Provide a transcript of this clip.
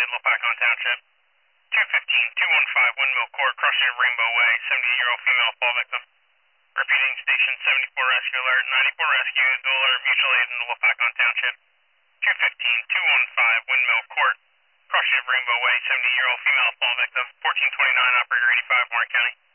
Lopakon Township. 215, 215 Windmill Court, crossing of Rainbow Way, 78-year-old female fall victim. Repeating station 74 rescue alert, 94 rescue, dual alert, mutual aid in Lopakon Township. 215, 215 Windmill Court, crossing of Rainbow Way, 78-year-old female fall victim. 1429 operator 85 Warren County.